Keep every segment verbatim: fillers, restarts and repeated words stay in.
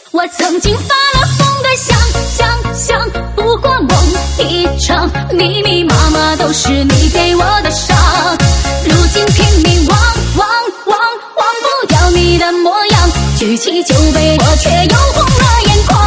我曾经发了疯的想想想，不过梦一场，密密麻麻都是你给我的伤。如今拼命忘忘忘忘不掉你的模样，举起酒杯我却又红了眼眶。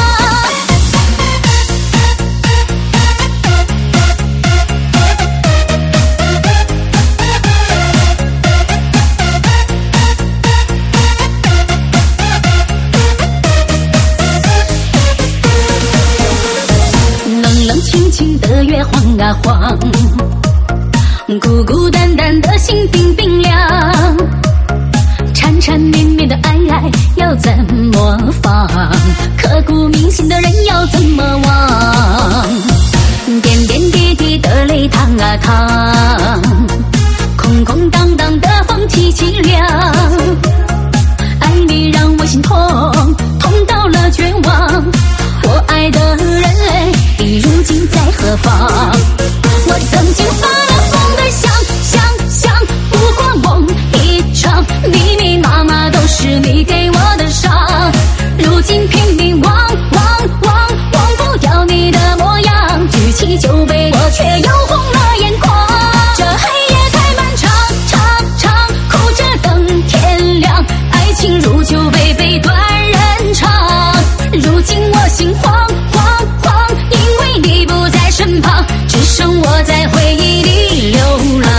轻轻的月晃啊晃，孤孤单单的心冰冰凉，缠缠绵绵的爱爱要怎么放？刻骨铭心的人要怎么忘？点点滴滴的泪淌啊淌，空空荡荡的风凄凄凉，爱你让我心痛，痛到了绝望。我爱的人你如今在何方？我曾经发了疯的想想想，不过梦一场，密密麻麻都是你给我的伤。如今拼命忘忘忘忘不掉你的模样，举起酒杯我却又红了眼眶。这黑夜太漫长长长，哭着等天亮，爱情如酒杯杯断人肠。如今我心慌慌慌，因为你不在身旁，只剩我在回忆里流浪。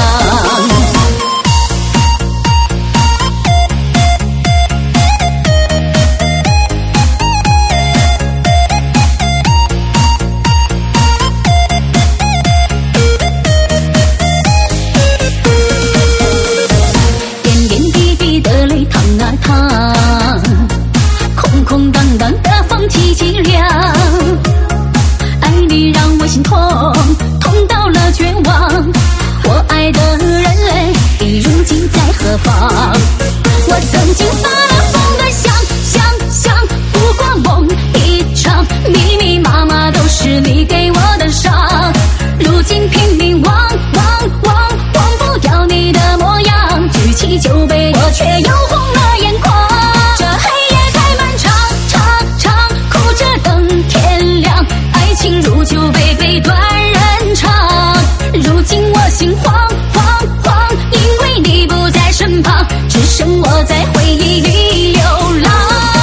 点点滴滴的泪淌啊淌，空空荡荡的风凄凄凉，爱你让我心痛，痛到了绝望。我爱的人你如今在何方？我曾经发了疯的想想想，不过梦一场，密密麻麻都是你给我的伤。如今拼命忘忘忘忘不掉你的模样，举起酒杯我却又红了眼眶。这黑夜太漫长长长，哭着等天亮，爱情如酒杯杯断人肠。如今我心慌慌慌，因为你不在身旁，只剩我在回忆里流浪。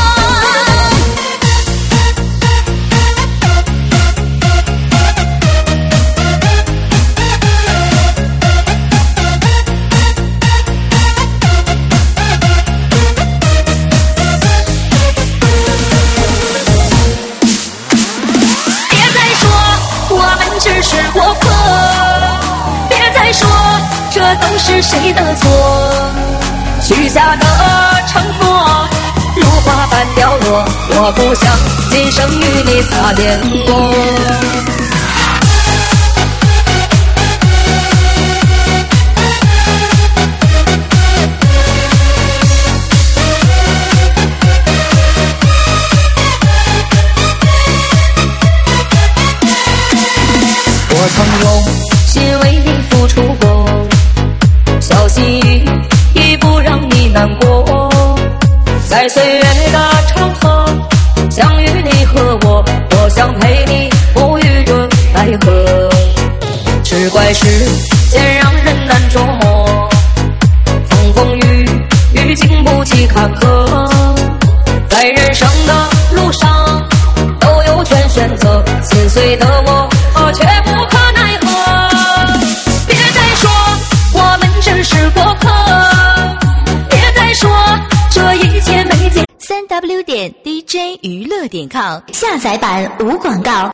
只是过客，别再说这都是谁的错。许下的承诺如花般凋落，我不想今生与你擦肩过。我曾用心为你付出过，小心翼翼不让你难过。在岁月的长河，相遇你和我，我想陪你不语着奈何。只怪世间让人难捉摸，风风雨雨经不起坎坷。在人生的路上都有权选择，心碎的我却不可奈何。别再说我们只是过客，别再说这一切没结。 三 w 点 d j 娱乐点 com 下载版无广告。